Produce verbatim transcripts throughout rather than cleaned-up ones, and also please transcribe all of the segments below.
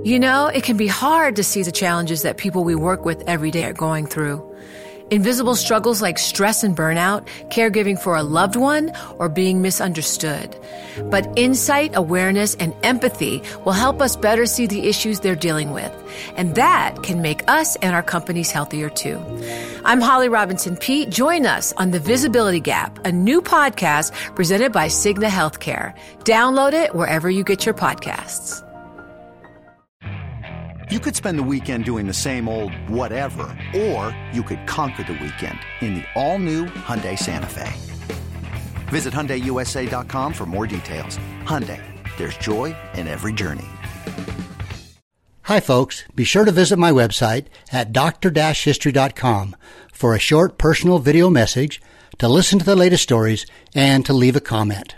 You know, it can be hard to see the challenges that people we work with every day are going through. Invisible struggles like stress and burnout, caregiving for a loved one, or being misunderstood. But insight, awareness, and empathy will help us better see the issues they're dealing with. And that can make us and our companies healthier too. I'm Holly Robinson Peete. Join us on The Visibility Gap, a new podcast presented by Cigna Healthcare. Download it wherever you get your podcasts. You could spend the weekend doing the same old whatever, or you could conquer the weekend in the all-new Hyundai Santa Fe. Visit Hyundai U S A dot com for more details. Hyundai, there's joy in every journey. Hi folks, be sure to visit my website at d r dash history dot com for a short personal video message, to listen to the latest stories, and to leave a comment.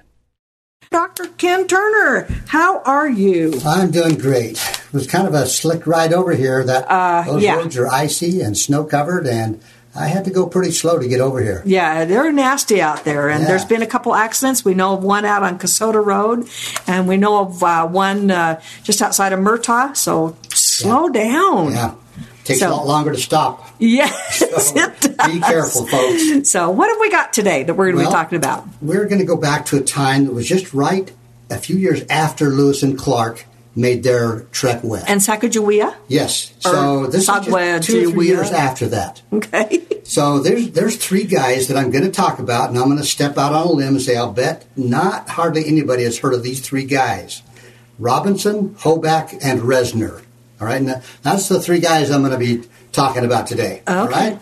Doctor Ken Turner, how are you? I'm doing great. It was kind of a slick ride over here. That uh, Those yeah. roads are icy and snow-covered, and I had to go pretty slow to get over here. Yeah, they're nasty out there, and yeah. There's been a couple accidents. We know of one out on Kasota Road, and we know of uh, one uh, just outside of Murtaugh, so slow yeah. down. Yeah. Takes so, a lot longer to stop. Yes, so it does. Be careful, folks. So what have we got today that we're going to well, be talking about? We're going to go back to a time that was just right a few years after Lewis and Clark made their trek west. And Sacagawea? Yes. So this is just two or three years after that. Okay. So there's there's three guys that I'm going to talk about, and I'm going to step out on a limb and say I'll bet not hardly anybody has heard of these three guys. Robinson, Hoback, and Resner. All right, and that's the three guys I'm going to be talking about today. Okay. All right.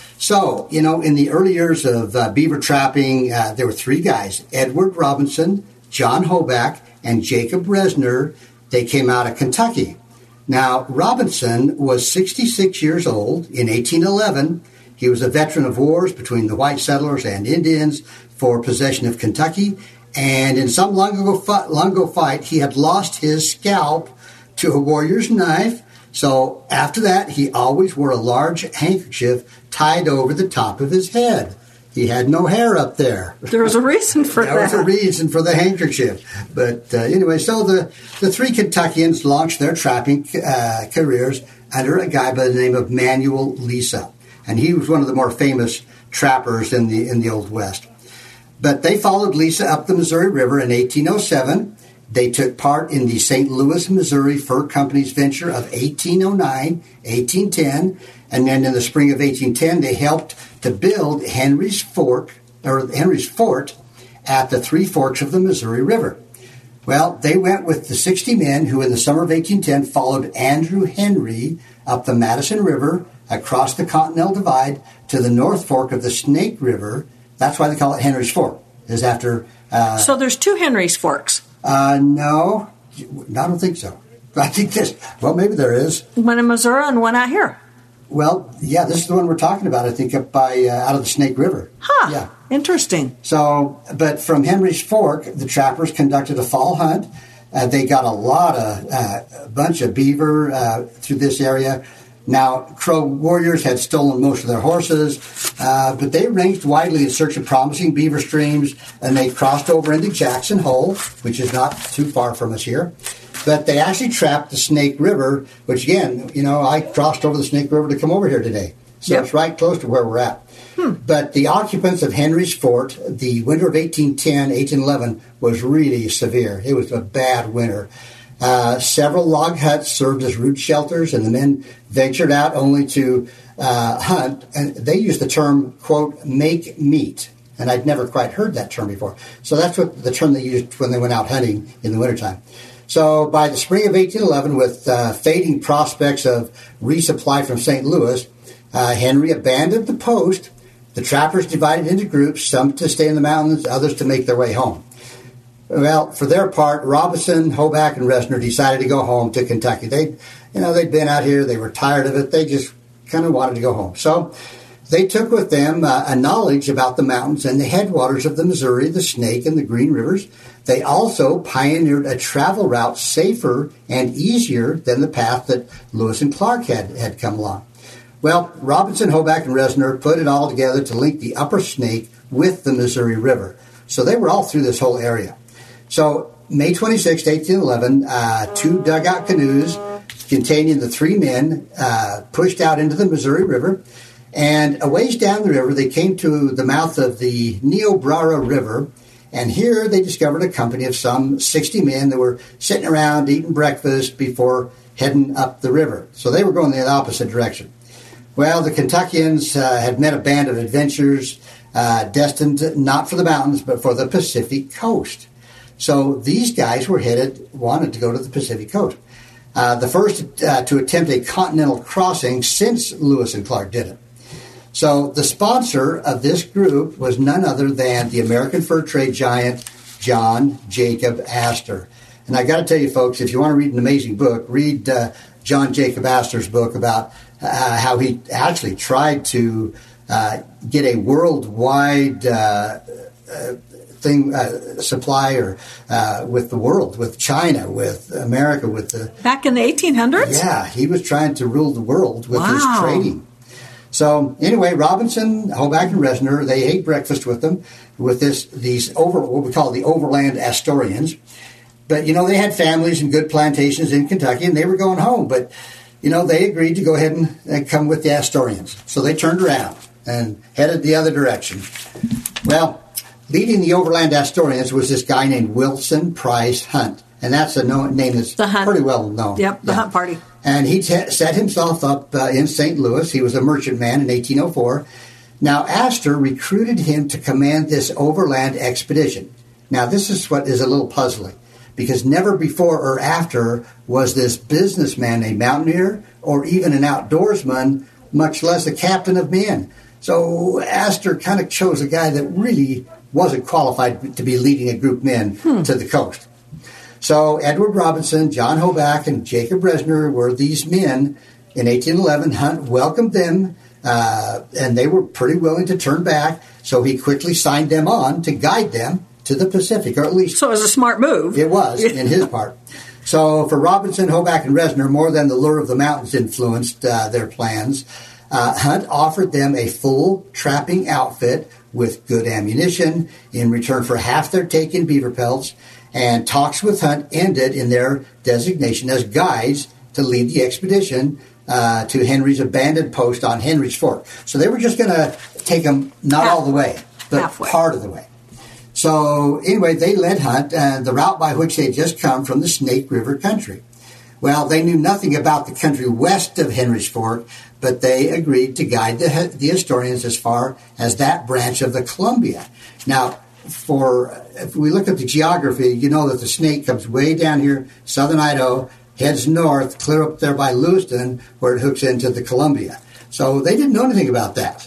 So, you know, in the early years of uh, beaver trapping, uh, there were three guys, Edward Robinson, John Hoback, and Jacob Resner. They came out of Kentucky. Now, Robinson was sixty-six years old in eighteen eleven. He was a veteran of wars between the white settlers and Indians for possession of Kentucky. And in some long ago, fi- long ago fight, he had lost his scalp to a warrior's knife. So after that, he always wore a large handkerchief tied over the top of his head. He had no hair up there. There was a reason for there that. There was a reason for the handkerchief. But uh, anyway, so the, the three Kentuckians launched their trapping uh, careers under a guy by the name of Manuel Lisa. And he was one of the more famous trappers in the in the Old West. But they followed Lisa up the Missouri River in eighteen oh seven. They took part in the Saint Louis, Missouri Fur Company's venture of eighteen oh nine, eighteen ten, and then in the spring of eighteen ten, they helped to build Henry's Fort, or Henry's Fort at the Three Forks of the Missouri River. Well, they went with the sixty men who in the summer of eighteen ten followed Andrew Henry up the Madison River, across the Continental Divide to the North Fork of the Snake River. That's why they call it Henry's Fort, is after... Uh, so there's two Henry's Forks? Uh, no, I don't think so. I think this, well, maybe there is. One in Missouri and one out here. Well, yeah, this is the one we're talking about, I think, up by, uh, out of the Snake River. Huh, yeah. Interesting. So, but from Henry's Fork, the trappers conducted a fall hunt. Uh, they got a lot of, uh, a bunch of beaver uh, through this area. Now, Crow warriors had stolen most of their horses, uh, but they ranged widely in search of promising beaver streams, and they crossed over into Jackson Hole, which is not too far from us here. But they actually trapped the Snake River, which, again, you know, I crossed over the Snake River to come over here today. So yep. It's right close to where we're at. Hmm. But the occupants of Henry's Fort, the winter of eighteen ten, eighteen eleven, was really severe. It was a bad winter. Uh, several log huts served as root shelters, and the men ventured out only to uh, hunt. And they used the term, quote, make meat. And I'd never quite heard that term before. So that's what the term they used when they went out hunting in the wintertime. So by the spring of eighteen eleven, with uh, fading prospects of resupply from Saint Louis, uh, Henry abandoned the post. The trappers divided into groups, some to stay in the mountains, others to make their way home. Well, for their part, Robinson, Hoback, and Resner decided to go home to Kentucky. They, you know, they'd been out here. They were tired of it. They just kind of wanted to go home. So they took with them uh, a knowledge about the mountains and the headwaters of the Missouri, the Snake, and the Green Rivers. They also pioneered a travel route safer and easier than the path that Lewis and Clark had, had come along. Well, Robinson, Hoback, and Resner put it all together to link the Upper Snake with the Missouri River. So they were all through this whole area. So May twenty-sixth, eighteen eleven, uh, two dugout canoes containing the three men uh, pushed out into the Missouri River. And a ways down the river, they came to the mouth of the Niobrara River. And here they discovered a company of some sixty men that were sitting around eating breakfast before heading up the river. So they were going the opposite direction. Well, the Kentuckians uh, had met a band of adventurers uh, destined not for the mountains, but for the Pacific coast. So these guys were headed, wanted to go to the Pacific coast. Uh, the first uh, to attempt a continental crossing since Lewis and Clark did it. So the sponsor of this group was none other than the American fur trade giant, John Jacob Astor. And I got to tell you, folks, if you want to read an amazing book, read uh, John Jacob Astor's book about uh, how he actually tried to uh, get a worldwide uh, uh, thing uh, supply or uh, with the world, with China, with America, with the back in the eighteen hundreds. Yeah, he was trying to rule the world with wow. his trading. So anyway, Robinson, Hoback, and Resner, they ate breakfast with them, with this these over what we call the overland Astorians. But, you know, they had families and good plantations in Kentucky, and they were going home. But, you know, they agreed to go ahead and, and come with the Astorians. So they turned around and headed the other direction. Well, leading the overland Astorians was this guy named Wilson Price Hunt. And that's a known, name that's pretty well known. Yep, the yeah. Hunt Party. And he t- set himself up uh, in Saint Louis. He was a merchantman in eighteen oh four. Now, Astor recruited him to command this overland expedition. Now, this is what is a little puzzling, because never before or after was this businessman a mountaineer or even an outdoorsman, much less a captain of men. So Astor kind of chose a guy that really wasn't qualified to be leading a group of men hmm. to the coast. So Edward Robinson, John Hoback, and Jacob Resner were these men. In eighteen eleven, Hunt welcomed them, uh, and they were pretty willing to turn back, so he quickly signed them on to guide them to the Pacific, or at least... So it was a smart move. It was, in his part. So for Robinson, Hoback, and Resner, more than the lure of the mountains influenced uh, their plans, uh, Hunt offered them a full trapping outfit with good ammunition in return for half their take in beaver pelts, and talks with Hunt ended in their designation as guides to lead the expedition uh, to Henry's abandoned post on Henry's Fork. So they were just going to take them not Half, all the way, but halfway. part of the way. So anyway, they led Hunt uh, the route by which they had just come from the Snake River country. Well, they knew nothing about the country west of Henry's Fork, but they agreed to guide the, the Astorians as far as that branch of the Columbia. Now, for if we look at the geography, you know that the Snake comes way down here, southern Idaho, heads north, clear up there by Lewiston, where it hooks into the Columbia. So they didn't know anything about that.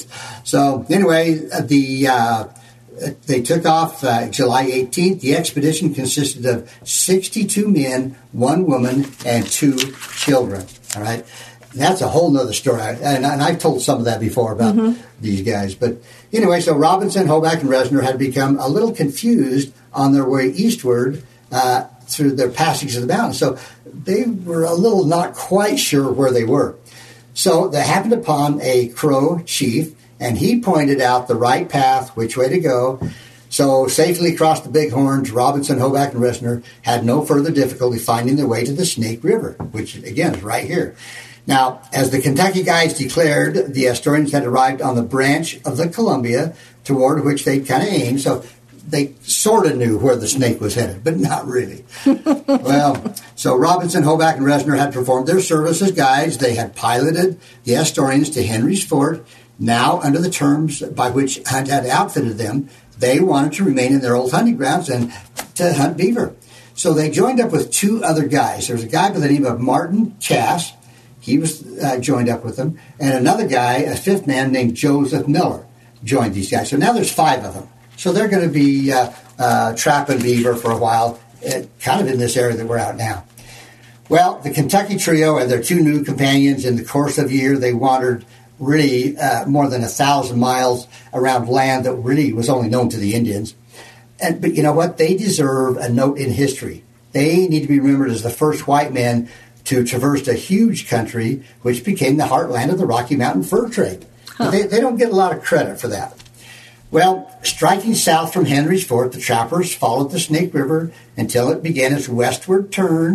So anyway, the uh, they took off uh, July eighteenth. The expedition consisted of sixty-two men, one woman, and two children. All right. That's a whole nother story. And, and I've told some of that before about mm-hmm. these guys. But anyway, so Robinson, Hoback, and Resner had become a little confused on their way eastward uh, through their passage of the mountains. So they were a little not quite sure where they were. So they happened upon a Crow chief, and he pointed out the right path, which way to go. So safely across the Bighorns, Robinson, Hoback, and Resner had no further difficulty finding their way to the Snake River, which, again, is right here. Now, as the Kentucky guides declared, the Astorians had arrived on the branch of the Columbia toward which they'd kind of aimed, so they sort of knew where the Snake was headed, but not really. Well, so Robinson, Hoback, and Resner had performed their service as guides. They had piloted the Astorians to Henry's Fort. Now, under the terms by which Hunt had outfitted them, they wanted to remain in their old hunting grounds and to hunt beaver. So they joined up with two other guys. There was a guy by the name of Martin Cass. He was uh, joined up with them. And another guy, a fifth man named Joseph Miller, joined these guys. So now there's five of them. So they're going to be uh, uh, trapping beaver for a while, uh, kind of in this area that we're out now. Well, the Kentucky trio and their two new companions, in the course of a year, they wandered really uh, more than a thousand miles around land that really was only known to the Indians. And but you know what? They deserve a note in history. They need to be remembered as the first white men to traverse a huge country which became the heartland of the Rocky Mountain fur trade. Huh. But they, they don't get a lot of credit for that. Well, striking south from Henry's Fort, the trappers followed the Snake River until it began its westward turn,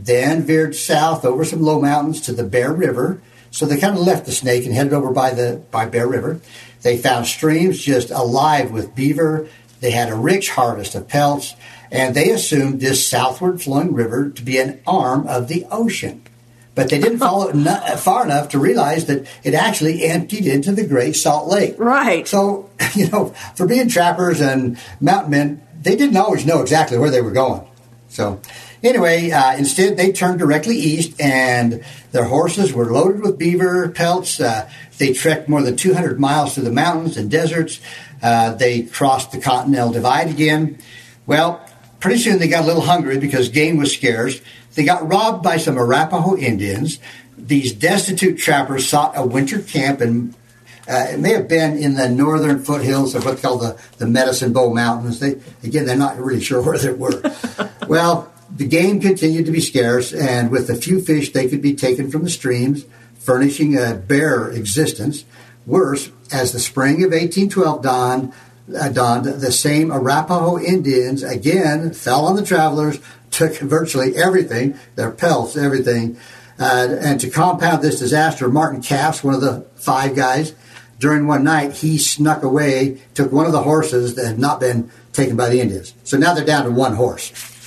then veered south over some low mountains to the Bear River. So they kind of left the Snake and headed over by the by Bear River. They found streams just alive with beaver. They had a rich harvest of pelts, and they assumed this southward flowing river to be an arm of the ocean. But they didn't follow it no- far enough to realize that it actually emptied into the Great Salt Lake. Right. So, you know, for being trappers and mountain men, they didn't always know exactly where they were going. So, anyway, uh, instead they turned directly east, and their horses were loaded with beaver pelts. Uh, they trekked more than two hundred miles through the mountains and deserts. Uh, they crossed the Continental Divide again. Well, pretty soon they got a little hungry because game was scarce. They got robbed by some Arapaho Indians. These destitute trappers sought a winter camp, and uh, it may have been in the northern foothills of what's called the, the Medicine Bow Mountains. They, again, they're not really sure where they were. Well, the game continued to be scarce, and with the few fish they could be taken from the streams, furnishing a bare existence. Worse, as the spring of eighteen twelve dawned, uh, dawned, the same Arapaho Indians again fell on the travelers, took virtually everything, their pelts, everything. Uh, and to compound this disaster, Martin Capps, one of the five guys, during one night, he snuck away, took one of the horses that had not been taken by the Indians. So now they're down to one horse.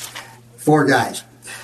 Four guys.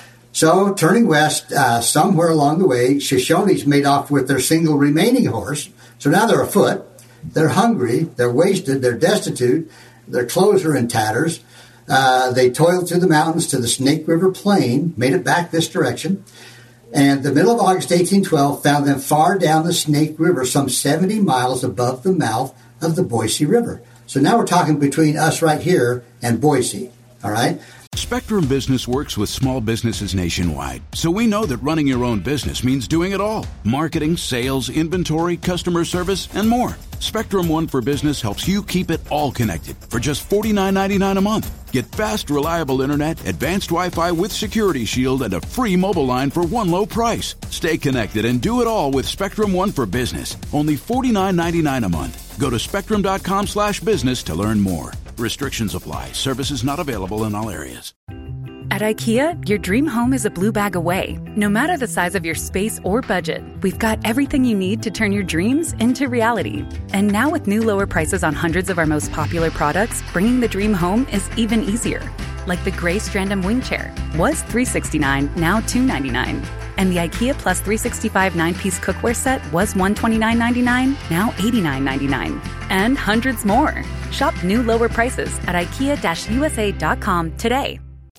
So, turning west, uh, somewhere along the way, Shoshones made off with their single remaining horse. So now they're afoot. They're hungry. They're wasted. They're destitute. Their clothes are in tatters. Uh, they toiled through the mountains to the Snake River Plain, made it back this direction. And the middle of August eighteen twelve found them far down the Snake River, some seventy miles above the mouth of the Boise River. So now we're talking between us right here and Boise, all right? Spectrum Business works with small businesses nationwide, so we know that running your own business means doing it all. Marketing, sales, inventory, customer service, and more. Spectrum One for Business helps you keep it all connected for just forty-nine ninety-nine a month. Get fast, reliable internet, advanced Wi-Fi with Security Shield, and a free mobile line for one low price. Stay connected and do it all with Spectrum One for Business. Only forty-nine ninety-nine a month. Go to spectrum.com slash business to learn more. Restrictions apply. Services not available in all areas. At IKEA, your dream home is a blue bag away. No matter the size of your space or budget, we've got everything you need to turn your dreams into reality. And now with new lower prices on hundreds of our most popular products, bringing the dream home is even easier. Like the gray Strandom wing chair. Was three hundred sixty-nine dollars, now two hundred ninety-nine dollars. And the IKEA Plus three sixty-five nine-piece cookware set was one hundred twenty-nine ninety-nine dollars, now eighty-nine ninety-nine dollars. And hundreds more. Shop new lower prices at ikea U S A dot com today.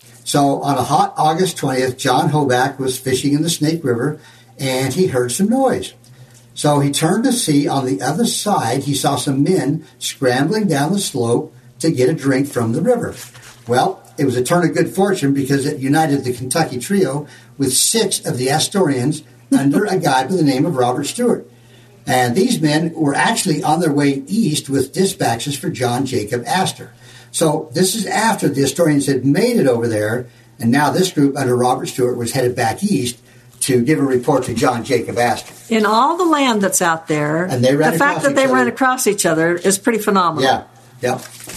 So on a hot August twentieth, John Hoback was fishing in the Snake River, and he heard some noise. So he turned to see on the other side, he saw some men scrambling down the slope to get a drink from the river. Well, it was a turn of good fortune because it united the Kentucky trio with six of the Astorians under a guy by the name of Robert Stewart. And these men were actually on their way east with dispatches for John Jacob Astor. So this is after the Astorians had made it over there, and now this group under Robert Stewart was headed back east to give a report to John Jacob Astor. In all the land that's out there, and they ran the fact that they other. ran across each other is pretty phenomenal. Yeah, yeah.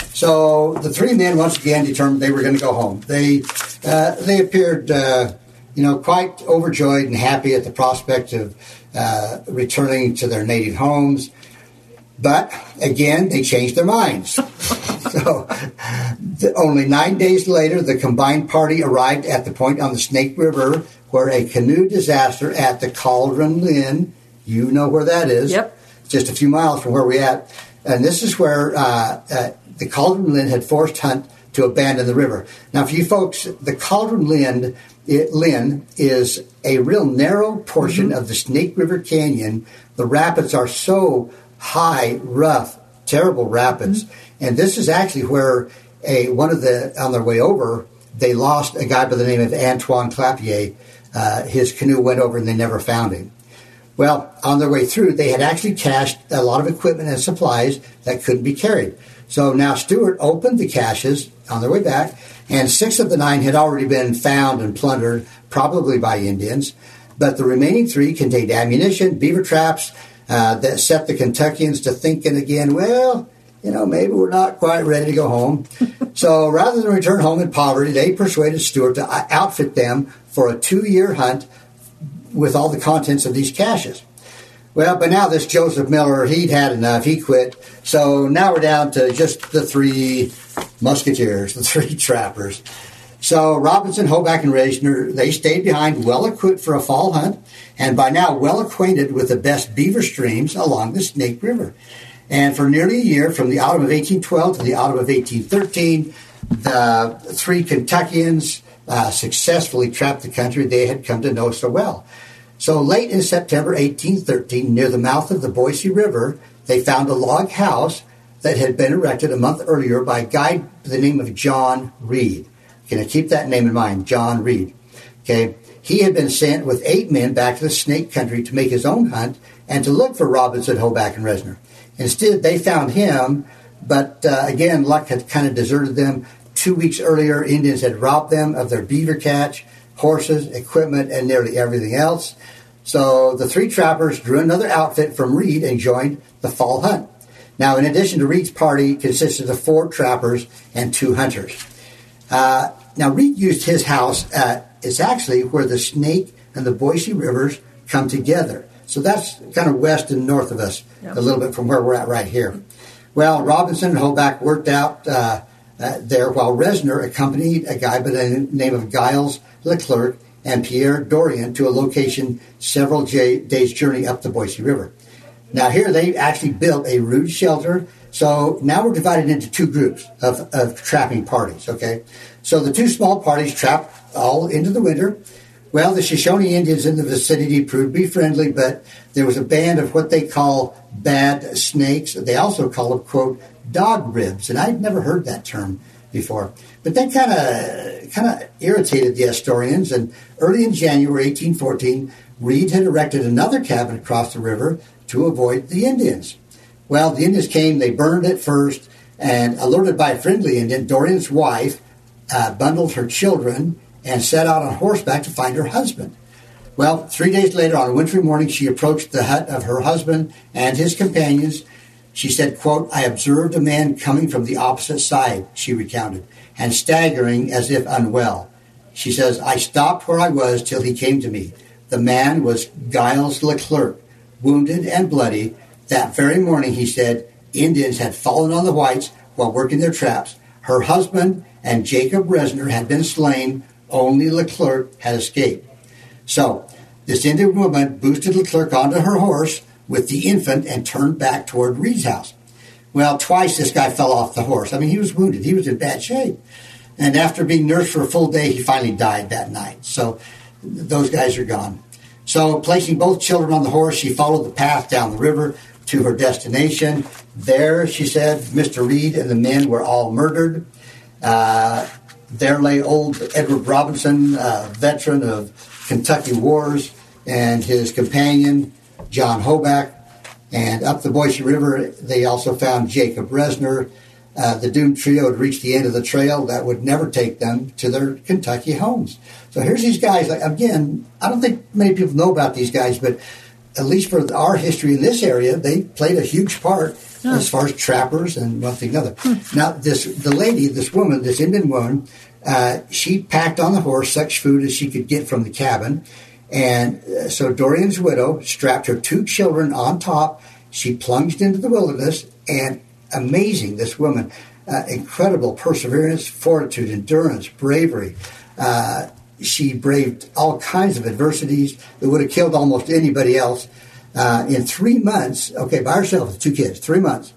So the three men once again determined they were going to go home. They uh, they appeared, uh, you know, quite overjoyed and happy at the prospect of uh, returning to their native homes. But again, they changed their minds. So the, only nine days later, the combined party arrived at the point on the Snake River where a canoe disaster at the Cauldron Lynn, you know where that is. Yep. Just a few miles from where we're at. And this is where uh, uh, the Cauldron Lynn had forced Hunt to abandon the river. Now, for you folks, the Cauldron Lynn, it, Lynn is a real narrow portion mm-hmm. of the Snake River Canyon. The rapids are so high, rough, terrible rapids. Mm-hmm. And this is actually where a one of the, on their way over, they lost a guy by the name of Antoine Clapier. Uh, his canoe went over and they never found him. Well, on their way through, they had actually cached a lot of equipment and supplies that couldn't be carried. So now Stewart opened the caches on their way back, and six of the nine had already been found and plundered, probably by Indians. But the remaining three contained ammunition, beaver traps, uh, that set the Kentuckians to thinking again, well, you know, maybe we're not quite ready to go home. So rather than return home in poverty, they persuaded Stuart to outfit them for a two-year hunt with all the contents of these caches. Well, but now this Joseph Miller, he'd had enough. He quit. So now we're down to just the three musketeers, the three trappers. So Robinson, Hoback, and Reisner, they stayed behind, well-equipped for a fall hunt, and by now well-acquainted with the best beaver streams along the Snake River. And for nearly a year, from the autumn of eighteen twelve to the autumn of eighteen thirteen, the three Kentuckians uh, successfully trapped the country they had come to know so well. So late in September eighteen thirteen, near the mouth of the Boise River, they found a log house that had been erected a month earlier by a guy by the name of John Reed. Can I keep that name in mind? John Reed. Okay. He had been sent with eight men back to the Snake Country to make his own hunt and to look for Robinson, Hoback, and Reisner. Instead, they found him, but uh, again, luck had kind of deserted them. Two weeks earlier, Indians had robbed them of their beaver catch, horses, equipment, and nearly everything else. So the three trappers drew another outfit from Reed and joined the fall hunt. Now, in addition to Reed's party, consisted of four trappers and two hunters. Uh, now, Reed used his house. Uh, it's actually where the Snake and the Boise Rivers come together. So that's kind of west and north of us, yep. a little bit from where we're at right here. Well, Robinson and Hoback worked out uh, uh, there, while Reisner accompanied a guy by the name of Giles Leclerc and Pierre Dorian to a location several j- days' journey up the Boise River. Now, here they actually built a rude shelter. So now we're divided into two groups of, of trapping parties, okay? So the two small parties trapped all into the winter. Well, the Shoshone Indians in the vicinity proved to be friendly, but there was a band of what they call bad snakes. They also call them, quote, dog ribs, and I'd never heard that term before. But that kind of kind of irritated the Astorians, and early in January eighteen fourteen, Reed had erected another cabin across the river to avoid the Indians. Well, the Indians came, they burned it first, and alerted by a friendly Indian, Dorian's wife uh, bundled her children and set out on horseback to find her husband. Well, three days later, on a wintry morning, she approached the hut of her husband and his companions. She said, quote, I observed a man coming from the opposite side, she recounted, and staggering as if unwell. She says, I stopped where I was till he came to me. The man was Giles Leclerc, wounded and bloody. That very morning, he said, Indians had fallen on the whites while working their traps. Her husband and Jacob Reisner had been slain. Only Leclerc had escaped. So, this Indian woman boosted Leclerc onto her horse with the infant and turned back toward Reed's house. Well, twice this guy fell off the horse. I mean, he was wounded. He was in bad shape. And after being nursed for a full day, he finally died that night. So, those guys are gone. So, placing both children on the horse, she followed the path down the river to her destination. There, she said, Mister Reed and the men were all murdered. Uh, there lay old Edward Robinson, a veteran of Kentucky wars, and his companion, John Hoback. And up the Boise River, they also found Jacob Reisner. Uh, the doomed trio had reached the end of the trail that would never take them to their Kentucky homes. So here's these guys. Like, again, I don't think many people know about these guys, but at least for our history in this area, they played a huge part oh. as far as trappers and one thing another. Hmm. Now, this the lady, this woman, this Indian woman, uh, she packed on the horse such food as she could get from the cabin. And uh, so Dorian's widow strapped her two children on top. She plunged into the wilderness, and amazing, this woman, uh, incredible perseverance, fortitude, endurance, bravery. Uh, she braved all kinds of adversities that would have killed almost anybody else. Uh, in three months, okay, by herself with two kids, three months,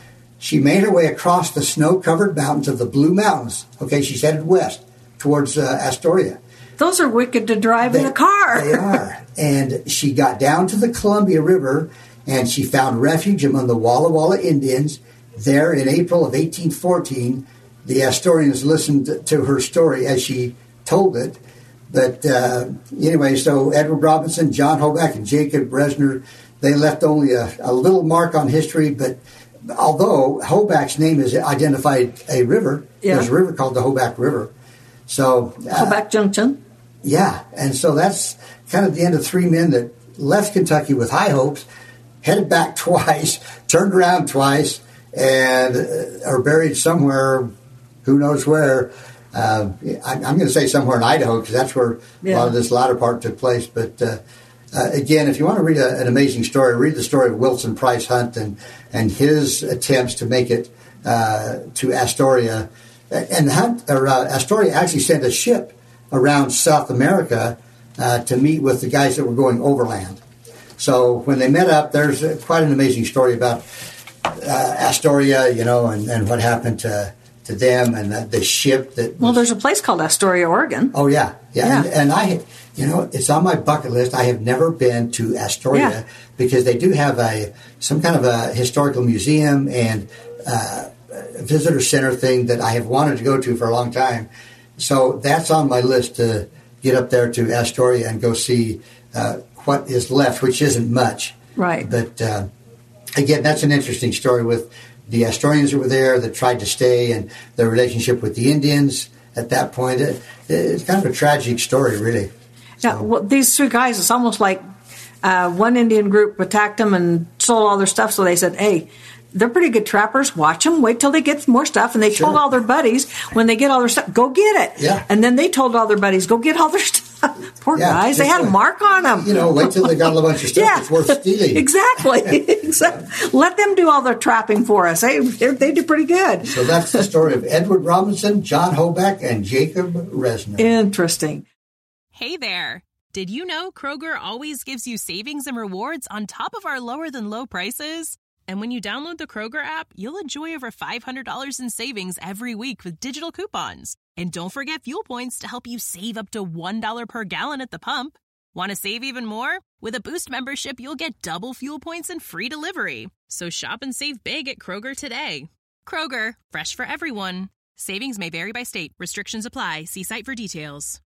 she made her way across the snow-covered mountains of the Blue Mountains. Okay, she's headed west towards uh, Astoria. Those are wicked to drive they, in a car. They are. And she got down to the Columbia River, and she found refuge among the Walla Walla Indians. There in April of eighteen fourteen, the Astorians listened to her story as she told it. But uh, anyway, so Edward Robinson, John Hoback, and Jacob Reisner, they left only a, a little mark on history. But although Hoback's name is identified a river, yeah. there's a river called the Hoback River. So uh, Hoback Junction. Yeah, and so that's kind of the end of three men that left Kentucky with high hopes, headed back twice, turned around twice, and uh, are buried somewhere, who knows where. Uh, I, I'm going to say somewhere in Idaho because that's where yeah. a lot of this latter part took place. But uh, uh, again, if you want to read a, an amazing story, read the story of Wilson Price Hunt and, and his attempts to make it uh, to Astoria. And Hunt, or, uh, Astoria actually sent a ship around South America uh, to meet with the guys that were going overland. So when they met up, there's uh, quite an amazing story about uh, Astoria, you know, and, and what happened to to them and the, the ship that was, well, there's a place called Astoria, Oregon. Oh, yeah. Yeah. yeah. And, and I, you know, it's on my bucket list. I have never been to Astoria yeah. because they do have a some kind of a historical museum and uh, a visitor center thing that I have wanted to go to for a long time. So that's on my list to get up there to Astoria and go see uh, what is left, which isn't much. Right. But, uh, again, that's an interesting story with the Astorians that were there that tried to stay and their relationship with the Indians at that point. It, it's kind of a tragic story, really. So. Yeah, well, these three guys, it's almost like uh, one Indian group attacked them and sold all their stuff, so they said, hey, they're pretty good trappers. Watch them. Wait till they get more stuff. And they sure. told all their buddies, when they get all their stuff, go get it. Yeah. And then they told all their buddies, go get all their stuff. Poor yeah, guys. They had a mark on them. You know, wait till they got a bunch of stuff yeah. that's worth stealing. Exactly. exactly. Let them do all their trapping for us. They, they do pretty good. So that's the story of Edward Robinson, John Hoback, and Jacob Resner. Interesting. Hey there. Did you know Kroger always gives you savings and rewards on top of our lower than low prices? And when you download the Kroger app, you'll enjoy over five hundred dollars in savings every week with digital coupons. And don't forget fuel points to help you save up to one dollar per gallon at the pump. Want to save even more? With a Boost membership, you'll get double fuel points and free delivery. So shop and save big at Kroger today. Kroger, fresh for everyone. Savings may vary by state. Restrictions apply. See site for details.